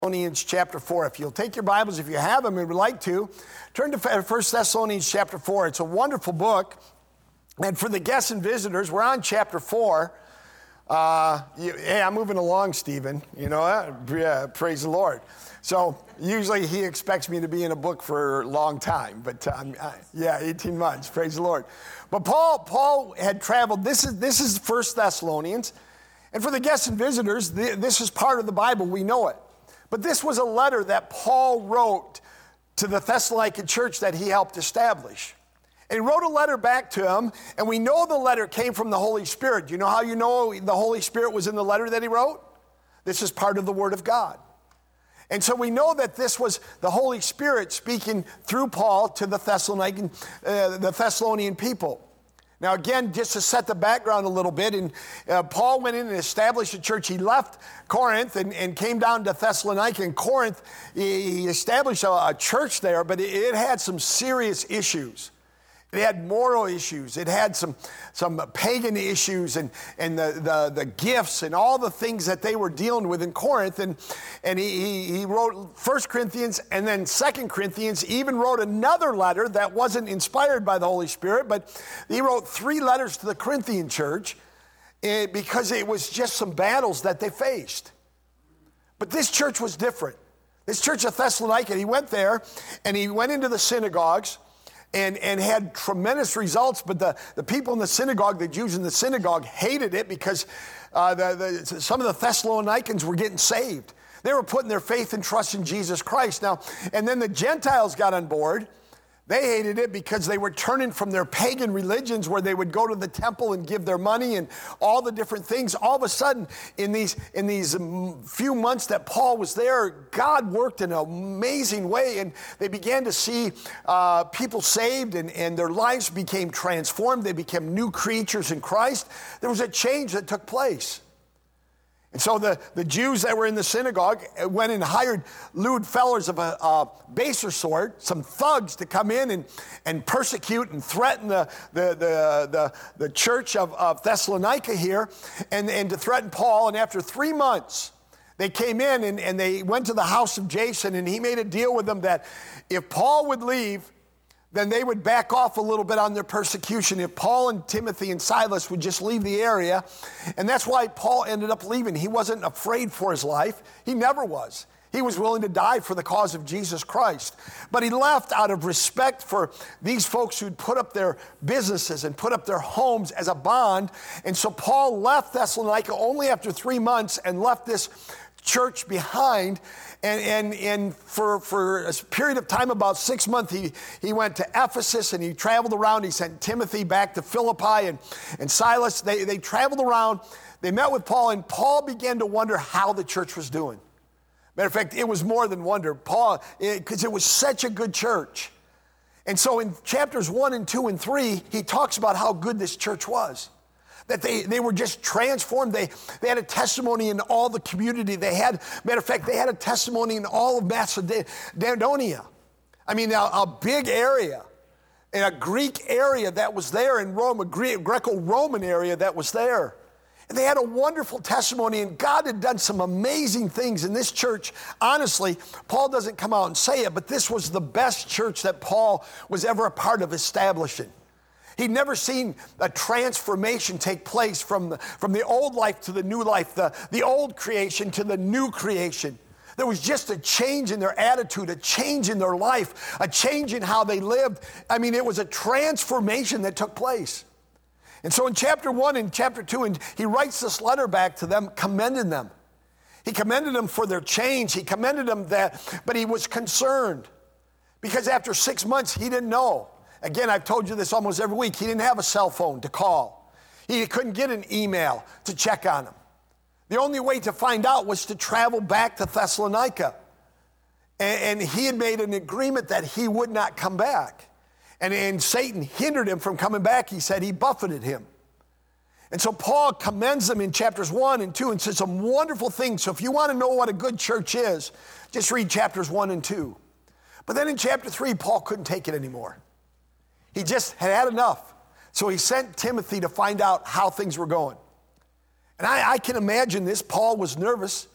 Thessalonians chapter 4. If you'll take your Bibles, if you have them and would like to, turn to 1 Thessalonians chapter 4. It's a wonderful book. And for the guests and visitors, we're on chapter 4. Hey, I'm moving along, Stephen. You know that? Yeah, praise the Lord. So usually he expects me to be in a book for a long time. But 18 months. Praise the Lord. But Paul had traveled. This is 1 Thessalonians. And for the guests and visitors, this is part of the Bible. We know it. But this was a letter that Paul wrote to the Thessalonican church that he helped establish. And he wrote a letter back to them, and we know the letter came from the Holy Spirit. Do you know how you know the Holy Spirit was in the letter that he wrote? This is part of the Word of God. And so we know that this was the Holy Spirit speaking through Paul to the Thessalonian people. Now again, just to set the background a little bit, and Paul went in and established a church. He left Corinth and came down to Thessalonica. In Corinth, he established a church there, but it had some serious issues. It had moral issues. It had some pagan issues and the gifts and all the things that they were dealing with in Corinth. And he wrote 1 Corinthians and then 2 Corinthians. He even wrote another letter that wasn't inspired by the Holy Spirit, but he wrote 3 letters to the Corinthian church because it was just some battles that they faced. But this church was different. This church of Thessalonica, he went there and he went into the synagogues and had tremendous results, but the people in the synagogue, the Jews in the synagogue, hated it because some of the Thessalonians were getting saved. They were putting their faith and trust in Jesus Christ. Now, and then the Gentiles got on board. They hated it because they were turning from their pagan religions where they would go to the temple and give their money and all the different things. All of a sudden, in these few months that Paul was there, God worked in an amazing way, and they began to see people saved, and their lives became transformed. They became new creatures in Christ. There was a change that took place. And so the Jews that were in the synagogue went and hired lewd fellows of a baser sort, some thugs, to come in and persecute and threaten the church of Thessalonica here and to threaten Paul. And after 3 months, they came in and they went to the house of Jason, and he made a deal with them that if Paul would leave, then they would back off a little bit on their persecution if Paul and Timothy and Silas would just leave the area. And that's why Paul ended up leaving. He wasn't afraid for his life. He never was. He was willing to die for the cause of Jesus Christ. But he left out of respect for these folks who'd put up their businesses and put up their homes as a bond. And so Paul left Thessalonica only after 3 months and left this church behind, and for a period of time, about 6 months, he went to Ephesus and he traveled around. He sent Timothy back to Philippi and Silas. They traveled around. They met with Paul, and Paul began to wonder how the church was doing. Matter of fact, it was more than wonder. Paul, because it was such a good church. And so in chapters 1 and 2 and 3, he talks about how good this church was. That they were just transformed. They had a testimony in all the community. Matter of fact, they had a testimony in all of Macedonia. I mean, a big area, and a Greek area that was there in Rome, a Greco-Roman area that was there. And they had a wonderful testimony, and God had done some amazing things in this church. Honestly, Paul doesn't come out and say it, but this was the best church that Paul was ever a part of establishing. He'd never seen a transformation take place from the old life to the new life, the old creation to the new creation. There was just a change in their attitude, a change in their life, a change in how they lived. I mean, it was a transformation that took place. And so in chapter 1 and chapter 2, and he writes this letter back to them, commending them. He commended them for their change. He commended them but he was concerned because after 6 months, he didn't know. Again, I've told you this almost every week. He didn't have a cell phone to call. He couldn't get an email to check on him. The only way to find out was to travel back to Thessalonica. And he had made an agreement that he would not come back. And Satan hindered him from coming back. He said he buffeted him. And so Paul commends them in chapters 1 and 2 and says some wonderful things. So if you want to know what a good church is, just read chapters 1 and 2. But then in chapter 3, Paul couldn't take it anymore. He just had enough. So he sent Timothy to find out how things were going. And I can imagine this. Paul was nervous.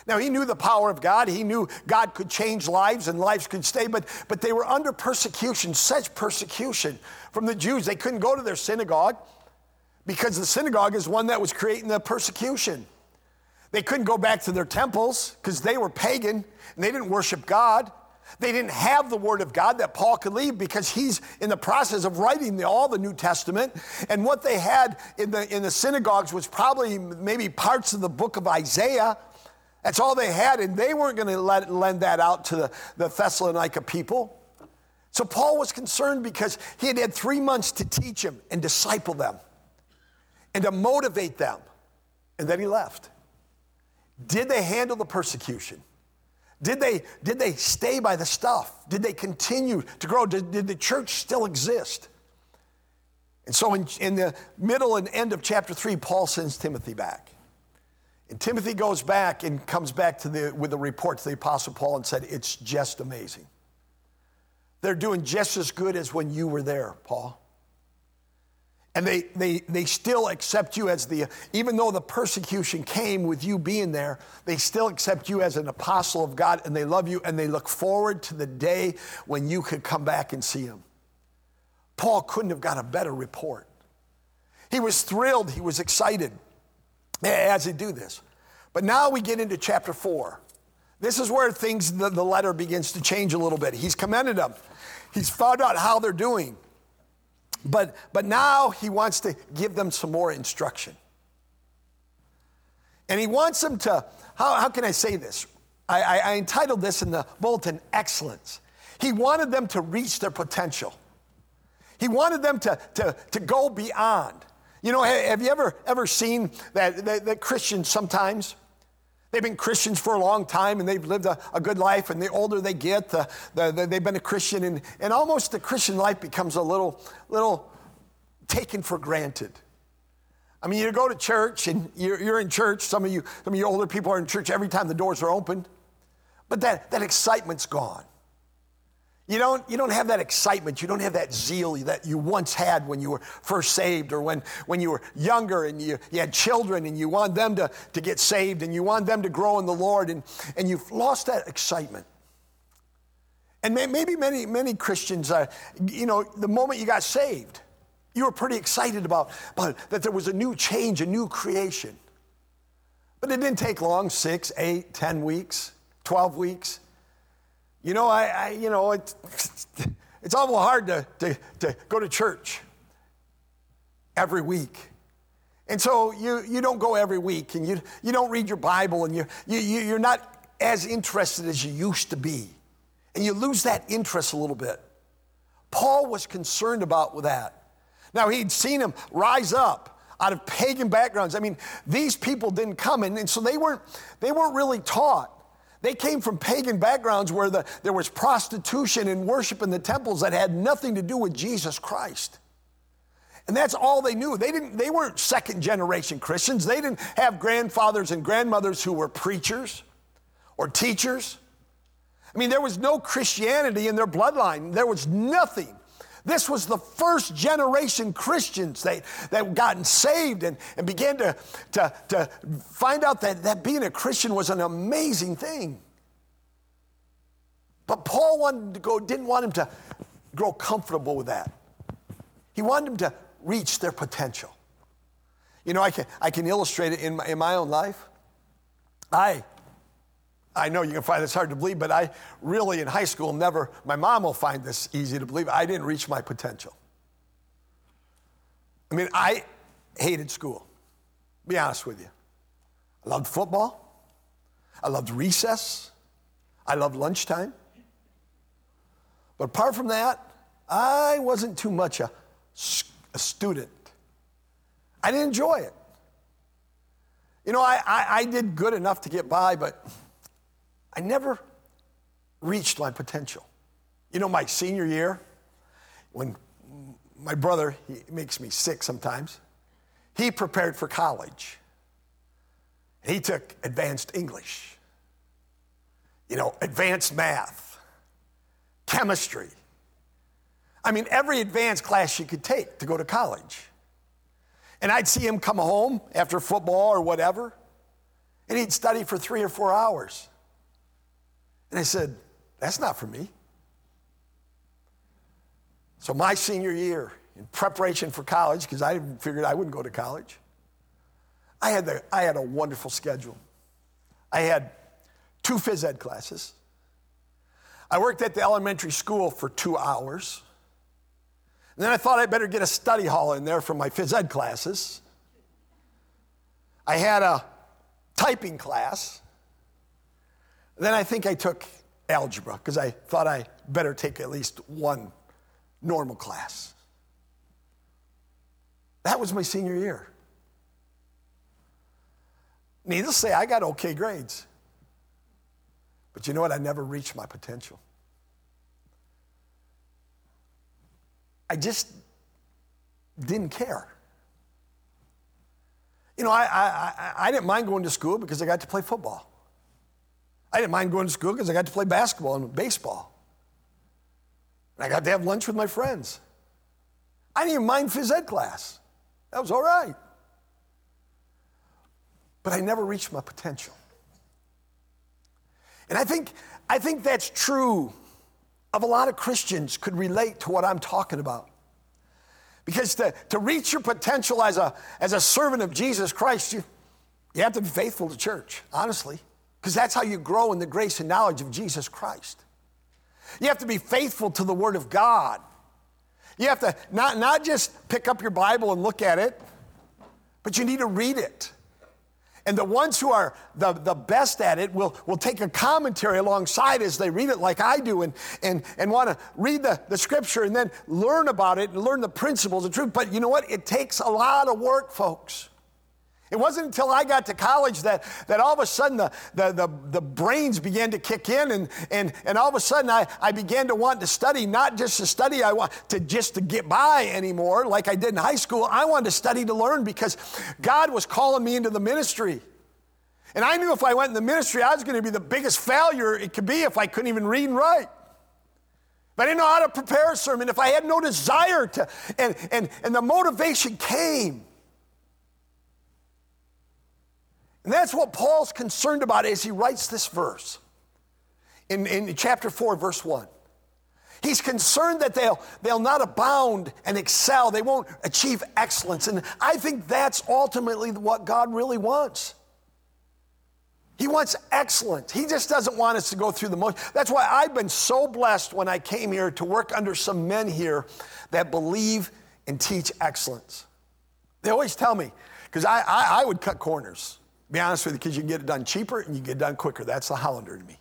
Now, he knew the power of God. He knew God could change lives and lives could stay, but they were under persecution, such persecution from the Jews. They couldn't go to their synagogue because the synagogue is one that was creating the persecution. They couldn't go back to their temples because they were pagan and they didn't worship God. They didn't have the Word of God that Paul could leave because he's in the process of writing all the New Testament. And what they had in the synagogues was probably maybe parts of the book of Isaiah. That's all they had, and they weren't going to lend that out to the Thessalonica people. So Paul was concerned because he had 3 months to teach them and disciple them and to motivate them. And then he left. Did they handle the persecution? Did they stay by the stuff? Did they continue to grow? Did the church still exist? And so in the middle and end of chapter 3, Paul sends Timothy back. And Timothy goes back and comes back with a report to the Apostle Paul and said, it's just amazing. They're doing just as good as when you were there, Paul. And they still accept you as even though the persecution came with you being there, they still accept you as an apostle of God, and they love you, and they look forward to the day when you could come back and see them. Paul couldn't have got a better report. He was thrilled. He was excited as they do this. But now we get into chapter 4. This is where the letter begins to change a little bit. He's commended them. He's found out how they're doing. But now he wants to give them some more instruction. And he wants them to, how can I say this? I entitled this in the bulletin, Excellence. He wanted them to reach their potential. He wanted them to go beyond. You know, have you ever seen that Christians sometimes, they've been Christians for a long time and they've lived a good life, and the older they get, they've been a Christian, and almost the Christian life becomes a little taken for granted. I mean, you go to church and you're in church. Some of you older people are in church every time the doors are opened, but that excitement's gone. You don't have that excitement. You don't have that zeal that you once had when you were first saved, or when you were younger and you had children and you want them to get saved and you want them to grow in the Lord, and you've lost that excitement. And maybe many Christians, the moment you got saved, you were pretty excited about that there was a new change, a new creation. But it didn't take long, 6, 8, 10 weeks, 12 weeks. You know, it's awful hard to go to church every week. And so you don't go every week, and you don't read your Bible, and you're not as interested as you used to be. And you lose that interest a little bit. Paul was concerned about that. Now, he'd seen them rise up out of pagan backgrounds. I mean, these people didn't come in, and so they weren't really taught. They came from pagan backgrounds where there was prostitution and worship in the temples that had nothing to do with Jesus Christ. And that's all they knew. They weren't second generation Christians. They didn't have grandfathers and grandmothers who were preachers or teachers. I mean, there was no Christianity in their bloodline. There was nothing. This was the first generation Christians that gotten saved and began to find out that being a Christian was an amazing thing. But Paul didn't want them to grow comfortable with that. He wanted them to reach their potential. You know, I can illustrate it in my own life. I know you can find this hard to believe, but I really in high school my mom will find this easy to believe, I didn't reach my potential. I mean, I hated school, to be honest with you. I loved football. I loved recess. I loved lunchtime. But apart from that, I wasn't too much a student. I didn't enjoy it. You know, I did good enough to get by, but I never reached my potential. You know, my senior year, when my brother, he makes me sick sometimes, he prepared for college. He took advanced English, advanced math, chemistry. I mean, every advanced class you could take to go to college. And I'd see him come home after football or whatever, And he'd study for 3 or 4 hours. And I said, that's not for me. So my senior year, in preparation for college, because I figured I wouldn't go to college, I had a wonderful schedule. I had 2 phys ed classes. I worked at the elementary school for 2 hours. And then I thought I'd better get a study hall in there for my phys ed classes. I had a typing class. Then I think I took algebra because I thought I better take at least one normal class. That was my senior year. Needless to say, I got okay grades. But you know what? I never reached my potential. I just didn't care. You know, I didn't mind going to school because I got to play football. I didn't mind going to school because I got to play basketball and baseball. And I got to have lunch with my friends. I didn't even mind phys ed class. That was all right. But I never reached my potential. And I think that's true of a lot of Christians could relate to what I'm talking about. Because to reach your potential as a servant of Jesus Christ, you have to be faithful to church, honestly. Because that's how you grow in the grace and knowledge of Jesus Christ. You have to be faithful to the Word of God. You have to not just pick up your Bible and look at it, but you need to read it. And the ones who are the best at it will take a commentary alongside as they read it like I do and want to read the scripture and then learn about it and learn the principles and truth. But you know what? It takes a lot of work, folks. It wasn't until I got to college that all of a sudden the brains began to kick in and all of a sudden I began to want to study, not just to study, I want to just to get by anymore like I did in high school. I wanted to study to learn because God was calling me into the ministry. And I knew if I went in the ministry, I was going to be the biggest failure it could be if I couldn't even read and write. If I didn't know how to prepare a sermon, if I had no desire to, and the motivation came. And that's what Paul's concerned about as he writes this verse in chapter 4, verse 1. He's concerned that they'll not abound and excel. They won't achieve excellence. And I think that's ultimately what God really wants. He wants excellence. He just doesn't want us to go through the motion. That's why I've been so blessed when I came here to work under some men here that believe and teach excellence. They always tell me, because I would cut corners. Be honest with you, because you can get it done cheaper and you get it done quicker. That's the Hollander to me.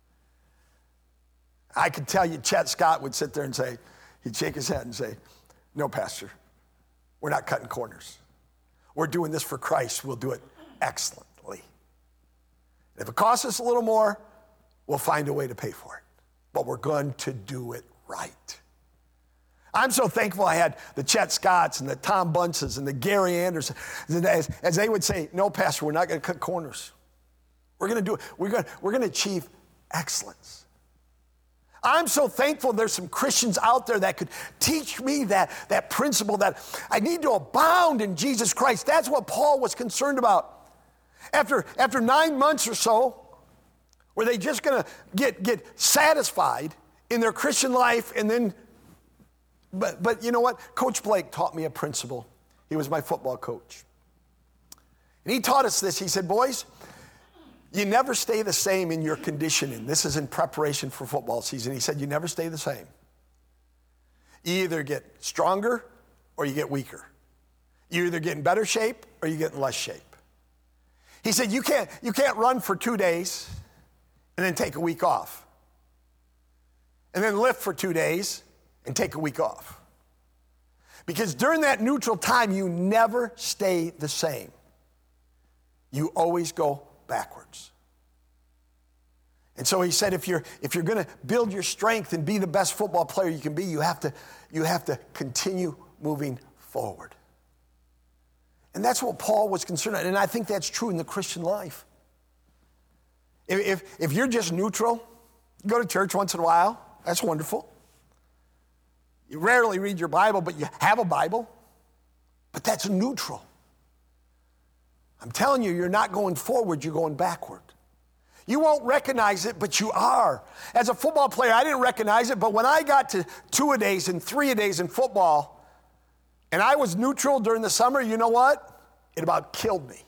I could tell you Chet Scott would sit there and say, he'd shake his head and say, no, Pastor, we're not cutting corners. We're doing this for Christ. We'll do it excellently. If it costs us a little more, we'll find a way to pay for it. But we're going to do it right. I'm so thankful I had the Chet Scotts and the Tom Bunces and the Gary Anderson. As they would say, no, Pastor, we're not going to cut corners. We're going to do it. We're going to achieve excellence. I'm so thankful there's some Christians out there that could teach me that principle that I need to abound in Jesus Christ. That's what Paul was concerned about. After 9 months or so, were they just going to get satisfied in their Christian life and then But you know what? Coach Blake taught me a principle. He was my football coach. And he taught us this. He said, boys, you never stay the same in your conditioning. This is in preparation for football season. He said, you never stay the same. You either get stronger or you get weaker. You either get in better shape or you get in less shape. He said, you can't run for 2 days and then take a week off. And then lift for 2 days and take a week off. Because during that neutral time, you never stay the same. You always go backwards. And so he said, if you're going to build your strength and be the best football player you can be, you have to continue moving forward. And that's what Paul was concerned about. And I think that's true in the Christian life. If you're just neutral, you go to church once in a while, that's wonderful. You rarely read your Bible, but you have a Bible. But that's neutral. I'm telling you, you're not going forward, you're going backward. You won't recognize it, but you are. As a football player, I didn't recognize it, but when I got to 2-a-days and 3-a-days in football, and I was neutral during the summer, you know what? It about killed me.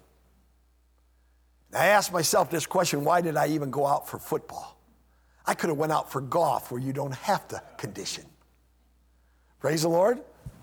I asked myself this question, why did I even go out for football? I could have went out for golf where you don't have to condition. Praise the Lord.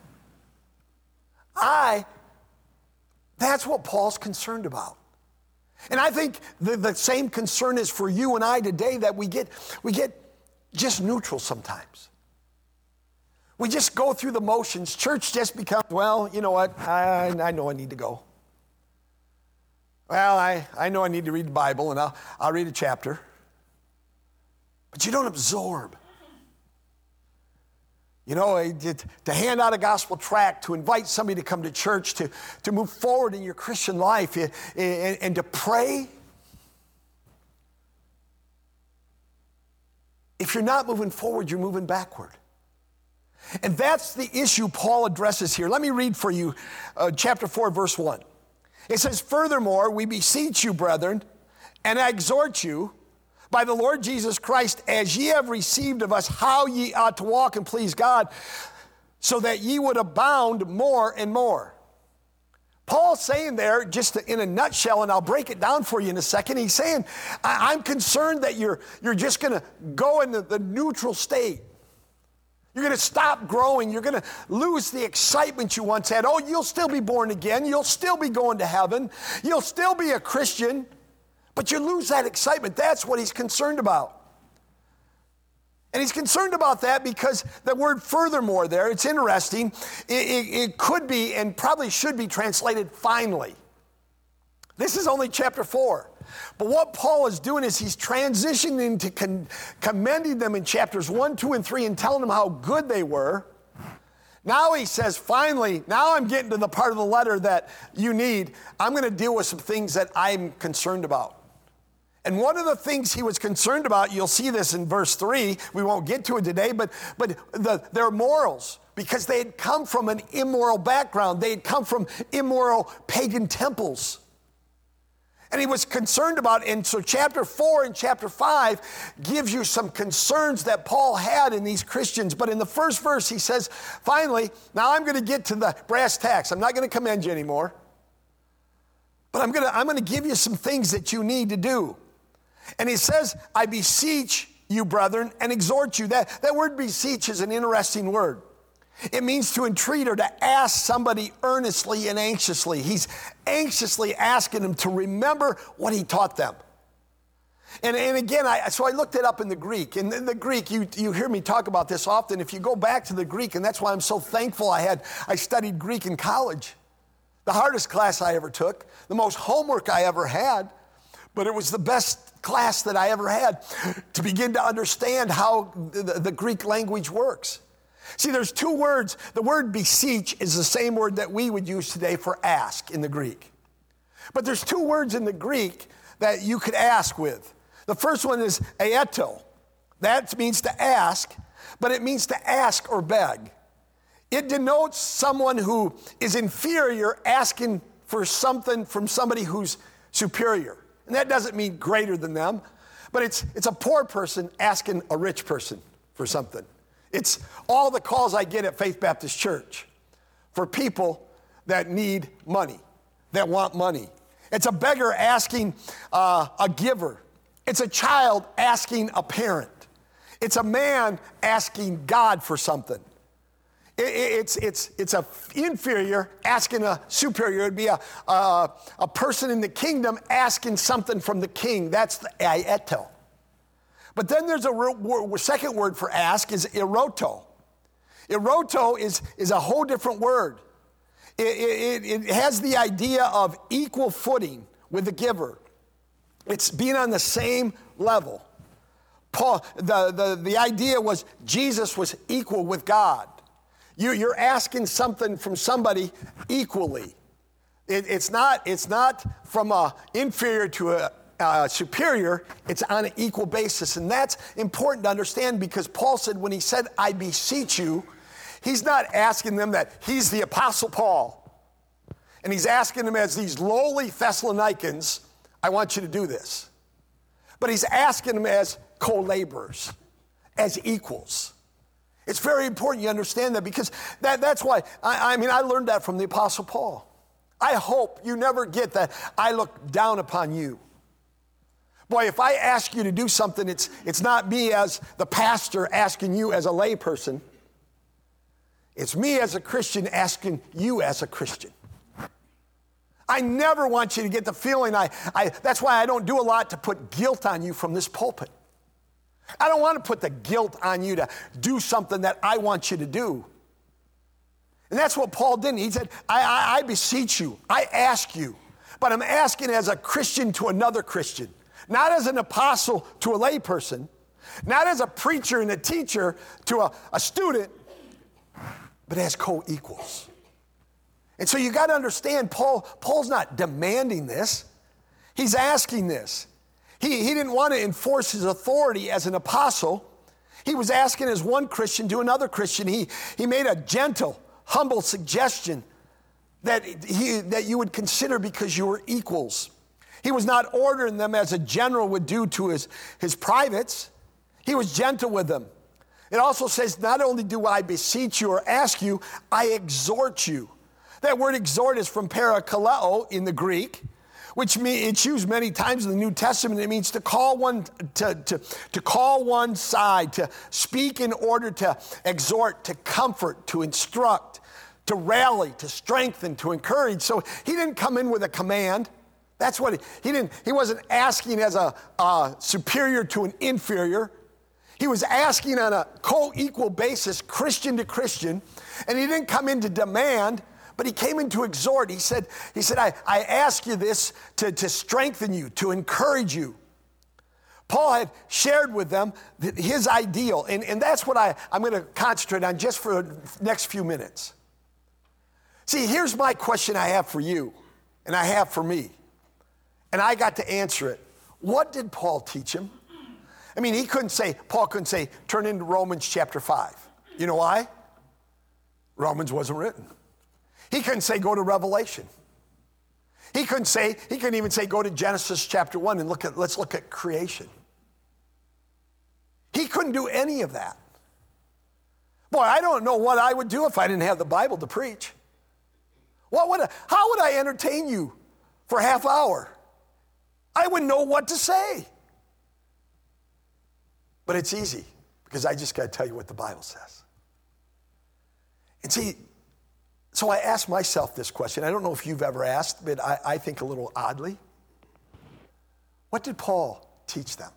That's what Paul's concerned about. And I think the same concern is for you and I today, that we get just neutral sometimes. We just go through the motions. Church just becomes, well, you know what, I know I need to go. Well, I know I need to read the Bible, and I'll read a chapter. But you don't absorb. You know, to hand out a gospel tract, to invite somebody to come to church, to move forward in your Christian life, and to pray. If you're not moving forward, you're moving backward. And that's the issue Paul addresses here. Let me read for you chapter 4, verse 1. It says, "Furthermore, we beseech you, brethren, and I exhort you, by the Lord Jesus Christ, as ye have received of us how ye ought to walk and please God, so that ye would abound more and more." Paul's saying there, just in a nutshell, and I'll break it down for you in a second, he's saying, I'm concerned that you're just going to go into the neutral state. You're going to stop growing. You're going to lose the excitement you once had. Oh, you'll still be born again. You'll still be going to heaven. You'll still be a Christian. But you lose that excitement. That's what he's concerned about. And he's concerned about that because the word furthermore there, it's interesting. It could be and probably should be translated finally. This is only chapter 4. But what Paul is doing is he's transitioning into commending them in chapters 1, 2, and 3 and telling them how good they were. Now he says, finally, now I'm getting to the part of the letter that you need. I'm going to deal with some things that I'm concerned about. And one of the things he was concerned about, you'll see this in verse 3, we won't get to it today, but their morals, because they had come from an immoral background. They had come from immoral pagan temples. And he was concerned about, and so chapter 4 and chapter 5 gives you some concerns that Paul had in these Christians. But in the first verse, he says, finally, now I'm going to get to the brass tacks. I'm not going to commend you anymore. But I'm going to give you some things that you need to do. And he says, I beseech you, brethren, and exhort you. That word beseech is an interesting word. It means to entreat or to ask somebody earnestly and anxiously. He's anxiously asking them to remember what he taught them. And again, so I looked it up in the Greek. And in the Greek, you hear me talk about this often. If you go back to the Greek, and that's why I'm so thankful I studied Greek in college. The hardest class I ever took, the most homework I ever had, but it was the best class that I ever had to begin to understand how the Greek language works. See, there's two words. The word beseech is the same word that we would use today for ask in the Greek. But there's two words in the Greek that you could ask with. The first one is aeto. That means to ask, but it means to ask or beg. It denotes someone who is inferior asking for something from somebody who's superior. And that doesn't mean greater than them, but it's a poor person asking a rich person for something. It's all the calls I get at Faith Baptist Church for people that need money, that want money. It's a beggar asking a giver. It's a child asking a parent. It's a man asking God for something. It's a inferior asking a superior. It'd be a person in the kingdom asking something from the king. That's the aeto. But then there's a second word for ask is eroto. Eroto is a whole different word. It has the idea of equal footing with the giver. It's being on the same level. Paul, the idea was Jesus was equal with God. You're asking something from somebody equally. It's not from an inferior to a superior, it's on an equal basis. And that's important to understand because Paul said when he said, I beseech you, he's not asking them that he's the Apostle Paul. And he's asking them as these lowly Thessalonians, I want you to do this. But he's asking them as co-laborers, as equals. It's very important you understand that, because that's why, I learned that from the Apostle Paul. I hope you never get that I look down upon you. Boy, if I ask you to do something, it's not me as the pastor asking you as a layperson. It's me as a Christian asking you as a Christian. I never want you to get the feeling, that's why I don't do a lot to put guilt on you from this pulpit. I don't want to put the guilt on you to do something that I want you to do. And that's what Paul did. He said, I beseech you, I ask you, but I'm asking as a Christian to another Christian, not as an apostle to a layperson, not as a preacher and a teacher to a student, but as co-equals. And so you got to understand, Paul's not demanding this. He's asking this. He didn't want to enforce his authority as an apostle. He was asking as one Christian to another Christian. He made a gentle, humble suggestion that you would consider because you were equals. He was not ordering them as a general would do to his privates. He was gentle with them. It also says, not only do I beseech you or ask you, I exhort you. That word exhort is from parakaleo in the Greek, which means it's used many times in the New Testament. It means to call one to call one side, to speak in order to exhort, to comfort, to instruct, to rally, to strengthen, to encourage. So he didn't come in with a command. That's what he wasn't asking as a superior to an inferior. He was asking on a co-equal basis, Christian to Christian, and he didn't come in to demand, but he came in to exhort. He said, I ask you this to strengthen you, to encourage you. Paul had shared with them his ideal, and that's what I'm going to concentrate on just for the next few minutes. See, here's my question I have for you, and I have for me, and I got to answer it. What did Paul teach him? I mean, Paul couldn't say, turn into Romans chapter 5. You know why? Romans wasn't written. He couldn't say, go to Revelation. He couldn't even say, go to Genesis chapter 1 and let's look at creation. He couldn't do any of that. Boy, I don't know what I would do if I didn't have the Bible to preach. How would I entertain you for a half hour? I wouldn't know what to say. But it's easy, because I just got to tell you what the Bible says. And see, so I asked myself this question. I don't know if you've ever asked, but I think a little oddly. What did Paul teach them?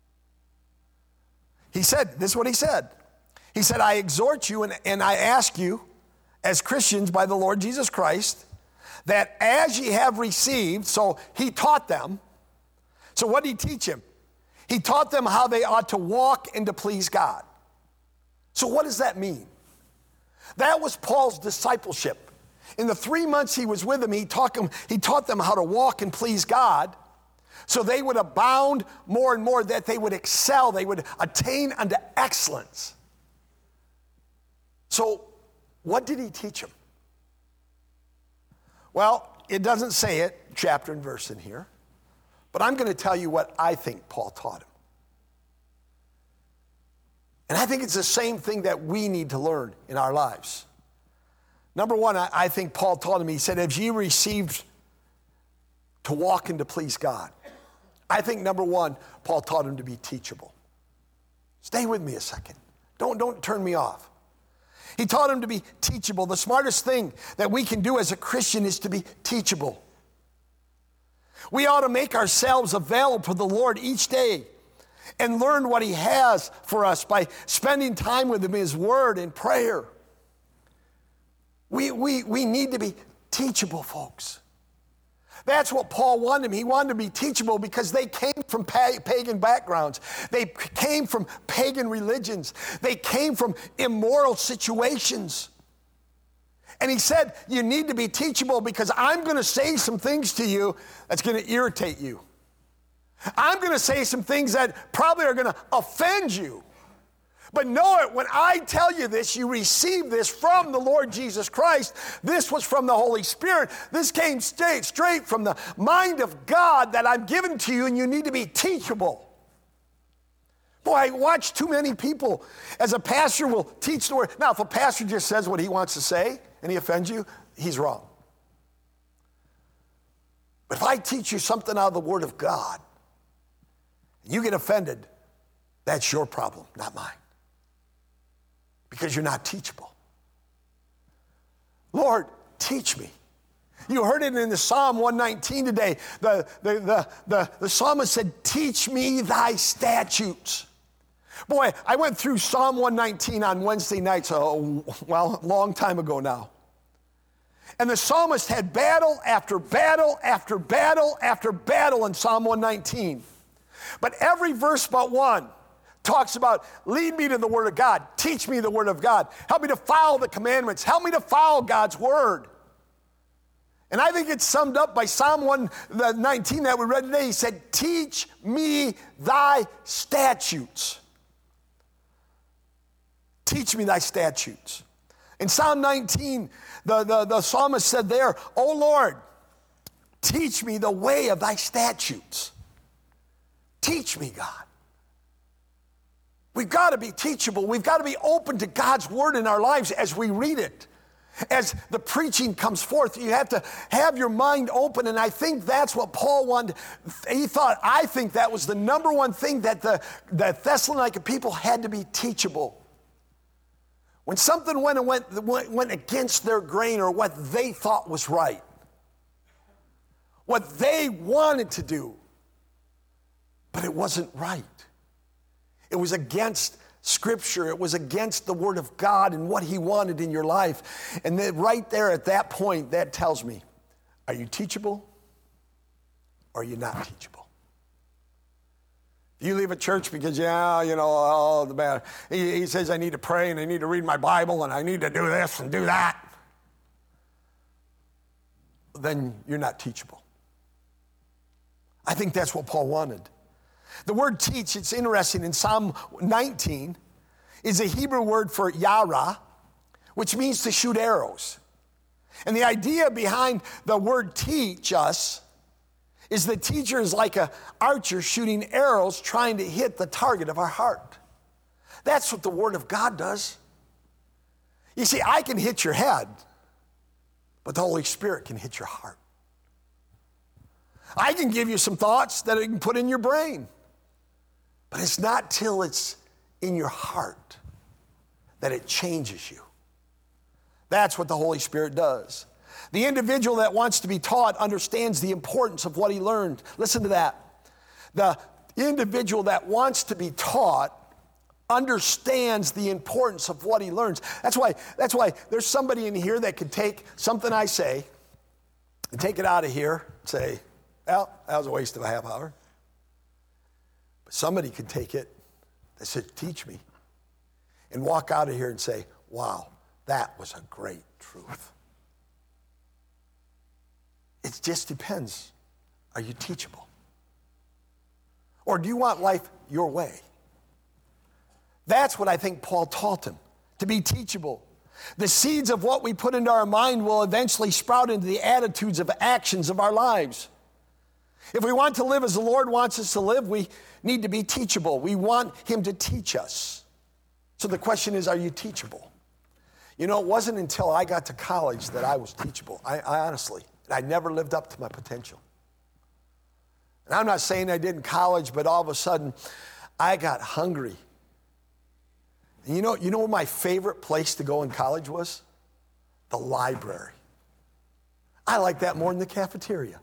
He said, this is what he said. He said, I exhort you and I ask you, as Christians by the Lord Jesus Christ, that as ye have received, so he taught them. So what did he teach him? He taught them how they ought to walk and to please God. So what does that mean? That was Paul's discipleship. In the 3 months he was with them, he taught them how to walk and please God, so they would abound more and more, that they would excel, they would attain unto excellence. So what did he teach them? Well, it doesn't say it, chapter and verse in here. But I'm going to tell you what I think Paul taught him. And I think it's the same thing that we need to learn in our lives. Number one, I think Paul taught him, he said, as ye received to walk and to please God. I think number one, Paul taught him to be teachable. Stay with me a second. Don't turn me off. He taught him to be teachable. The smartest thing that we can do as a Christian is to be teachable. We ought to make ourselves available for the Lord each day and learn what he has for us by spending time with him in his word and prayer. We need to be teachable, folks. That's what Paul wanted him. He wanted to be teachable because they came from pagan backgrounds. They came from pagan religions. They came from immoral situations. And he said, you need to be teachable because I'm going to say some things to you that's going to irritate you. I'm going to say some things that probably are going to offend you. But know it, when I tell you this, you receive this from the Lord Jesus Christ. This was from the Holy Spirit. This came straight from the mind of God that I'm giving to you, and you need to be teachable. Boy, I watch too many people as a pastor will teach the word. Now, if a pastor just says what he wants to say and he offends you, he's wrong. But if I teach you something out of the Word of God, and you get offended, that's your problem, not mine. Because you're not teachable. Lord, teach me. You heard it in the Psalm 119 today. The psalmist said, teach me thy statutes. Boy, I went through Psalm 119 on Wednesday nights, a long time ago now. And the psalmist had battle after battle after battle after battle in Psalm 119. But every verse but one talks about, lead me to the Word of God. Teach me the Word of God. Help me to follow the commandments. Help me to follow God's Word. And I think it's summed up by Psalm 119 that we read today. He said, teach me thy statutes. Teach me thy statutes. In Psalm 19, the psalmist said there, O Lord, teach me the way of thy statutes. Teach me, God. We've got to be teachable. We've got to be open to God's word in our lives as we read it. As the preaching comes forth, you have to have your mind open, and I think that's what Paul wanted. I think that was the number one thing that the Thessalonica people had to be teachable. When something went against their grain or what they thought was right, what they wanted to do, but it wasn't right. It was against Scripture. It was against the Word of God and what He wanted in your life. And then right there at that point, that tells me, are you teachable or are you not teachable? You leave a church because, the bad. He says, I need to pray and I need to read my Bible and I need to do this and do that. Then you're not teachable. I think that's what Paul wanted. The word teach, it's interesting, in Psalm 19 is a Hebrew word for yara, which means to shoot arrows. And the idea behind the word teach us is the teacher is like an archer shooting arrows trying to hit the target of our heart. That's what the Word of God does. You see, I can hit your head, but the Holy Spirit can hit your heart. I can give you some thoughts that I can put in your brain, but it's not till it's in your heart that it changes you. That's what the Holy Spirit does. The individual that wants to be taught understands the importance of what he learned. Listen to that. The individual that wants to be taught understands the importance of what he learns. That's why there's somebody in here that could take something I say and take it out of here and say, well, that was a waste of a half hour. But somebody could take it that said, teach me, and walk out of here and say, wow, that was a great truth. It just depends. Are you teachable? Or do you want life your way? That's what I think Paul taught him, to be teachable. The seeds of what we put into our mind will eventually sprout into the attitudes of actions of our lives. If we want to live as the Lord wants us to live, we need to be teachable. We want Him to teach us. So the question is, are you teachable? It wasn't until I got to college that I was teachable. I honestly, I never lived up to my potential. And I'm not saying I did in college, but all of a sudden, I got hungry. And you know what my favorite place to go in college was? The library. I like that more than the cafeteria.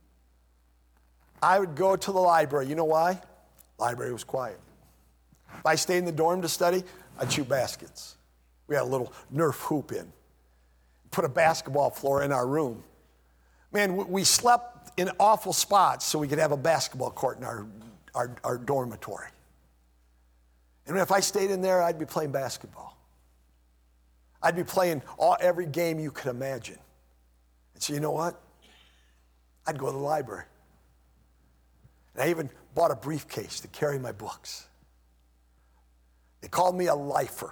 I would go to the library. You know why? Library was quiet. If I stayed in the dorm to study, I'd shoot baskets. We had a little Nerf hoop in. Put a basketball floor in our room. Man, we slept in awful spots so we could have a basketball court in our dormitory. And if I stayed in there, I'd be playing basketball. I'd be playing every game you could imagine. And so you know what? I'd go to the library. And I even bought a briefcase to carry my books. They called me a lifer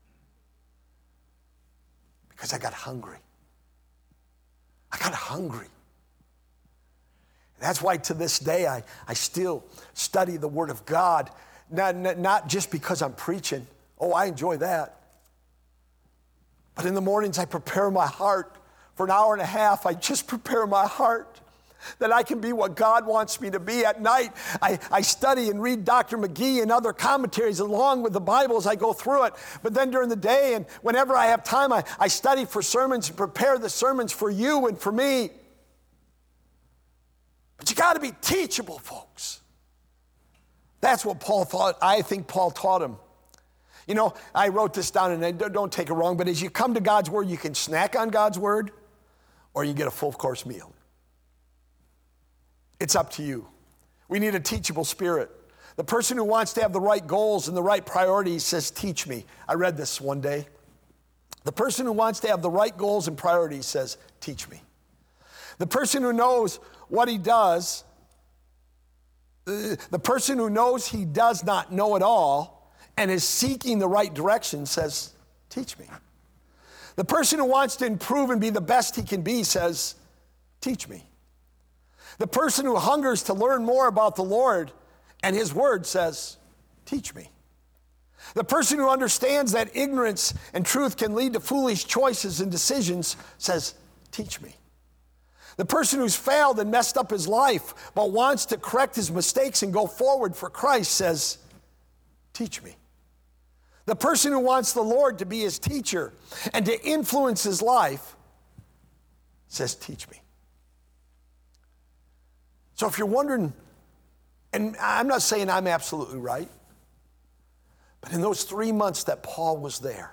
because I got hungry. I got hungry. And that's why to this day I still study the Word of God, not just because I'm preaching. Oh, I enjoy that. But in the mornings I prepare my heart. For an hour and a half, I just prepare my heart that I can be what God wants me to be. At night, I study and read Dr. McGee and other commentaries along with the Bible as I go through it. But then during the day and whenever I have time, I study for sermons and prepare the sermons for you and for me. But you got to be teachable, folks. That's what Paul thought. I think Paul taught him. You know, I wrote this down, and don't take it wrong, but as you come to God's Word, you can snack on God's Word, or you get a full-course meal. It's up to you. We need a teachable spirit. The person who wants to have the right goals and the right priorities says, teach me. I read this one day. The person who wants to have the right goals and priorities says, teach me. The person who knows what he does, the person who knows he does not know it all and is seeking the right direction says, teach me. The person who wants to improve and be the best he can be says, teach me. The person who hungers to learn more about the Lord and His Word says, teach me. The person who understands that ignorance and truth can lead to foolish choices and decisions says, teach me. The person who's failed and messed up his life but wants to correct his mistakes and go forward for Christ says, teach me. The person who wants the Lord to be his teacher and to influence his life says, teach me. So if you're wondering, and I'm not saying I'm absolutely right, but in those 3 months that Paul was there,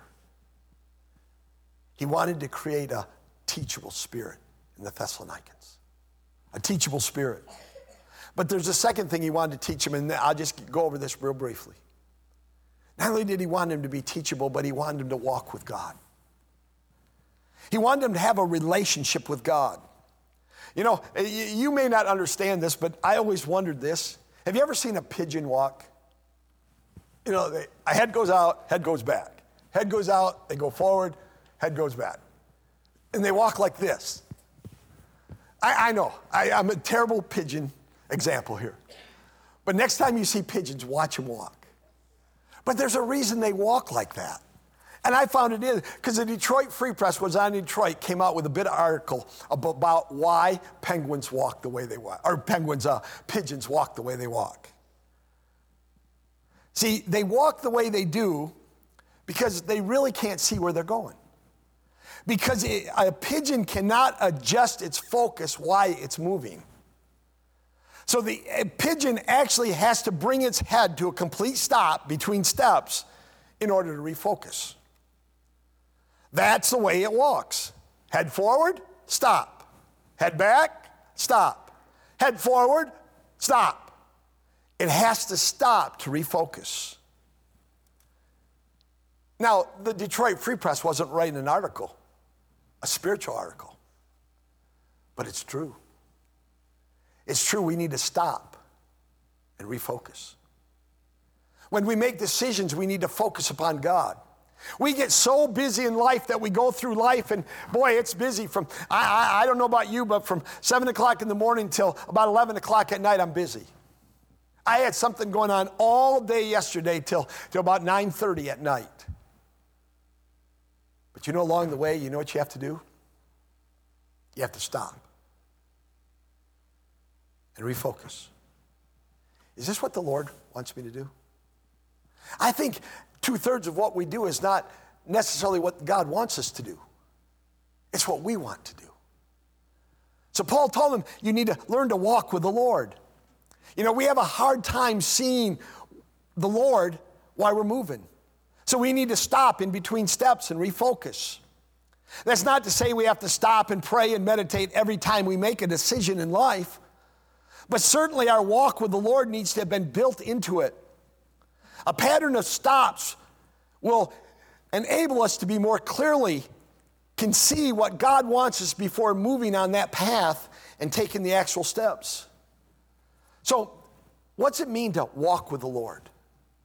he wanted to create a teachable spirit in the Thessalonians. A teachable spirit. But there's a second thing he wanted to teach them, and I'll just go over this real briefly. Not only did he want him to be teachable, but he wanted him to walk with God. He wanted him to have a relationship with God. You know, you may not understand this, but I always wondered this. Have you ever seen a pigeon walk? You know, a head goes out, head goes back. Head goes out, they go forward, head goes back. And they walk like this. I know, I'm a terrible pigeon example here. But next time you see pigeons, watch them walk. But there's a reason they walk like that. And I found it is because the Detroit Free Press was on Detroit, came out with a bit of article about why penguins walk the way they walk, or pigeons walk the way they walk. See, they walk the way they do because they really can't see where they're going. Because a pigeon cannot adjust its focus while it's moving. So the pigeon actually has to bring its head to a complete stop between steps in order to refocus. That's the way it walks. Head forward, stop. Head back, stop. Head forward, stop. It has to stop to refocus. Now, the Detroit Free Press wasn't writing an article, a spiritual article, but it's true. It's true, we need to stop and refocus. When we make decisions, we need to focus upon God. We get so busy in life that we go through life, and boy, it's busy from, I don't know about you, but from 7 o'clock in the morning till about 11 o'clock at night, I'm busy. I had something going on all day yesterday till about 9:30 at night. But you know, along the way, you know what you have to do? You have to stop and refocus. Is this what the Lord wants me to do? I think 2/3 of what we do is not necessarily what God wants us to do. It's what we want to do. So Paul told them, you need to learn to walk with the Lord. You know, we have a hard time seeing the Lord while we're moving. So we need to stop in between steps and refocus. That's not to say we have to stop and pray and meditate every time we make a decision in life. But certainly our walk with the Lord needs to have been built into it. A pattern of stops will enable us to be more clearly can see what God wants us before moving on that path and taking the actual steps. So, what's it mean to walk with the Lord?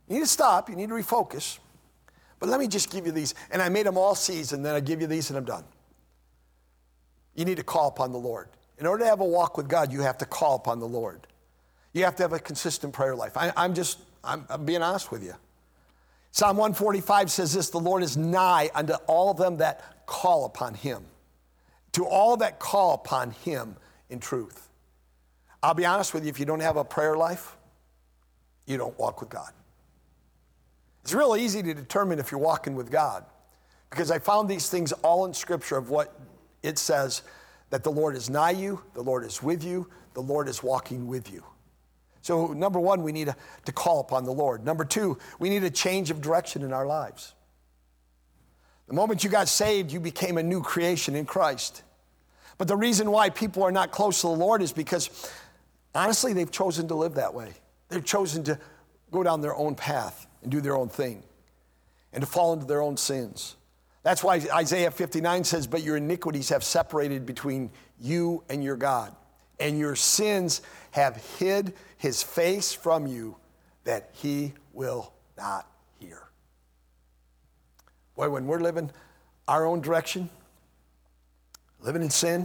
You need to stop. You need to refocus. But let me just give you these. And I made them all C's, and then I give you these, and I'm done. You need to call upon the Lord. In order to have a walk with God, you have to call upon the Lord. You have to have a consistent prayer life. I'm being honest with you. Psalm 145 says this, the Lord is nigh unto all them that call upon him. To all that call upon him in truth. I'll be honest with you, if you don't have a prayer life, you don't walk with God. It's real easy to determine if you're walking with God because I found these things all in Scripture of what it says that the Lord is nigh you, the Lord is with you, the Lord is walking with you. So number one, we need to call upon the Lord. Number two, we need a change of direction in our lives. The moment you got saved, you became a new creation in Christ. But the reason why people are not close to the Lord is because, honestly, they've chosen to live that way. They've chosen to go down their own path and do their own thing and to fall into their own sins. That's why Isaiah 59 says, but your iniquities have separated between you and your God, and your sins have hid his face from you that he will not hear. Boy, when we're living our own direction, living in sin,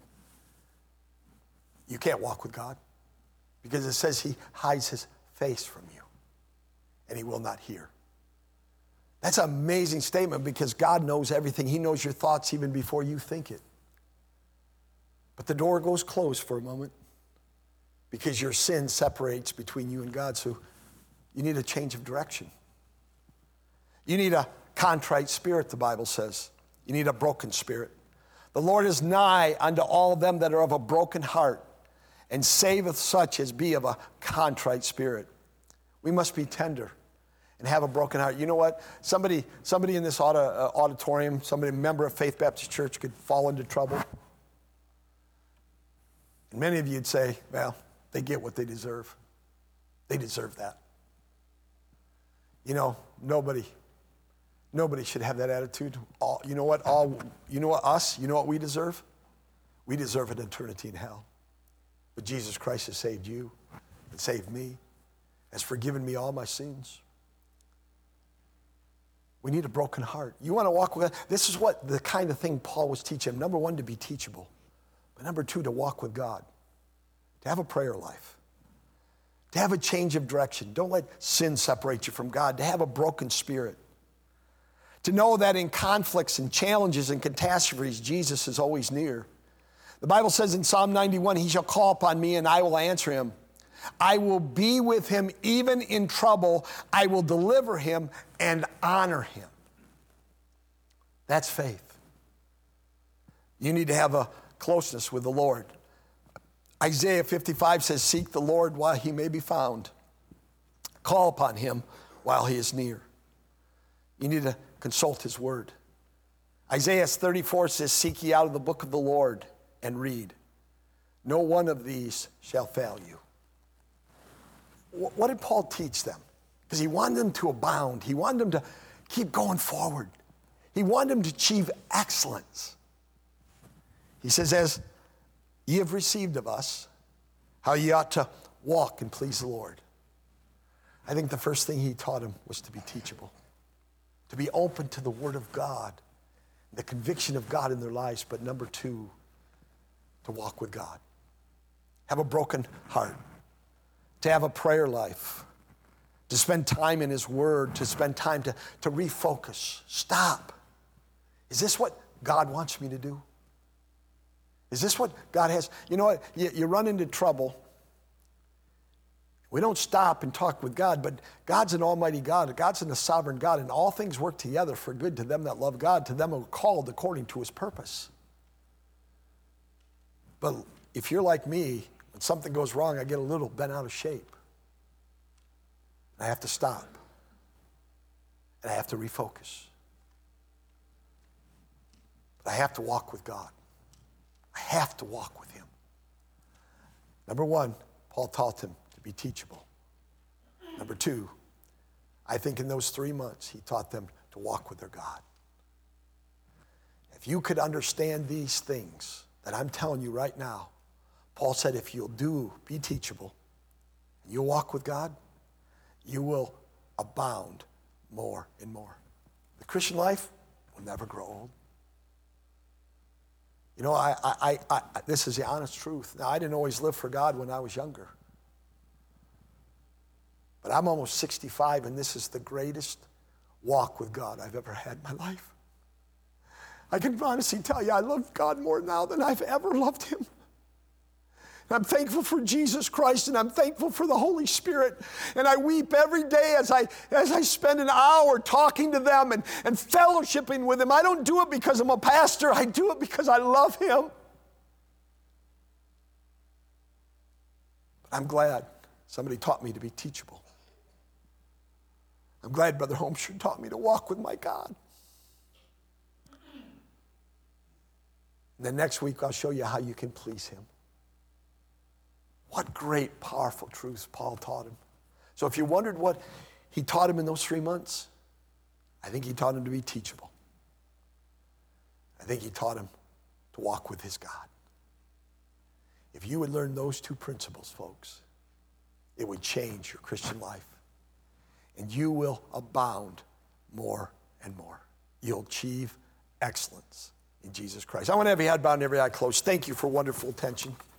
you can't walk with God because it says he hides his face from you and he will not hear. That's an amazing statement because God knows everything. He knows your thoughts even before you think it. But the door goes closed for a moment because your sin separates between you and God. So you need a change of direction. You need a contrite spirit, the Bible says. You need a broken spirit. The Lord is nigh unto all them that are of a broken heart and saveth such as be of a contrite spirit. We must be tender and have a broken heart. You know what? Somebody in this auditorium, a member of Faith Baptist Church could fall into trouble. And many of you would say, well, they get what they deserve. They deserve that. You know, nobody should have that attitude. You know what we deserve? We deserve an eternity in hell. But Jesus Christ has saved you and saved me, has forgiven me all my sins. We need a broken heart. You want to walk with God? This is what the kind of thing Paul was teaching. Number one, to be teachable. But number two, to walk with God. To have a prayer life. To have a change of direction. Don't let sin separate you from God. To have a broken spirit. To know that in conflicts and challenges and catastrophes, Jesus is always near. The Bible says in Psalm 91, he shall call upon me and I will answer him. I will be with him even in trouble. I will deliver him and honor him. That's faith. You need to have a closeness with the Lord. Isaiah 55 says, seek the Lord while he may be found. Call upon him while he is near. You need to consult his word. Isaiah 34 says, seek ye out of the book of the Lord and read. No one of these shall fail you. What did Paul teach them? Because he wanted them to abound. He wanted them to keep going forward. He wanted them to achieve excellence. He says, as ye have received of us, how ye ought to walk and please the Lord. I think the first thing he taught them was to be teachable, to be open to the word of God, the conviction of God in their lives. But number two, to walk with God. Have a broken heart. To have a prayer life, to spend time in his word, to spend time to refocus. Stop. Is this what God wants me to do? Is this what God has? You know what? You run into trouble. We don't stop and talk with God, but God's an almighty God. God's a sovereign God, and all things work together for good to them that love God, to them who are called according to his purpose. But if you're like me, when something goes wrong, I get a little bent out of shape. I have to stop. And I have to refocus. But I have to walk with God. I have to walk with him. Number one, Paul taught them to be teachable. Number two, I think in those 3 months, he taught them to walk with their God. If you could understand these things that I'm telling you right now, Paul said if you'll be teachable, and you'll walk with God, you will abound more and more. The Christian life will never grow old. You know, this is the honest truth. Now, I didn't always live for God when I was younger. But I'm almost 65, and this is the greatest walk with God I've ever had in my life. I can honestly tell you, I love God more now than I've ever loved him. And I'm thankful for Jesus Christ, and I'm thankful for the Holy Spirit. And I weep every day as I spend an hour talking to them and fellowshipping with them. I don't do it because I'm a pastor. I do it because I love him. But I'm glad somebody taught me to be teachable. I'm glad Brother Holmstrom taught me to walk with my God. And then next week, I'll show you how you can please him. What great, powerful truths Paul taught him. So if you wondered what he taught him in those 3 months, I think he taught him to be teachable. I think he taught him to walk with his God. If you would learn those 2 principles, folks, it would change your Christian life. And you will abound more and more. You'll achieve excellence in Jesus Christ. I want to have your head bowed and every eye closed. Thank you for wonderful attention.